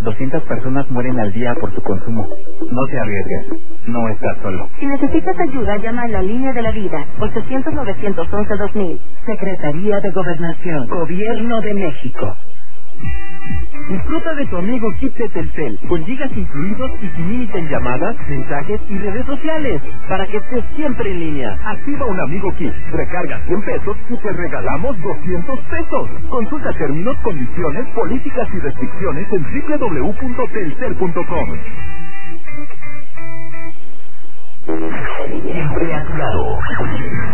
200 personas mueren al día por su consumo. No te arriesgues, no estás solo. Si necesitas ayuda, llama a la Línea de la Vida, 800-911-2000. Secretaría de Gobernación, Gobierno de México. Disfruta de tu amigo kit de Telcel, con gigas incluidos y sin límite en llamadas, mensajes y redes sociales, para que estés siempre en línea. Activa un amigo kit, recarga 100 pesos y te regalamos 200 pesos. Consulta términos, condiciones, políticas y restricciones en www.telcel.com. Siempre a tu lado.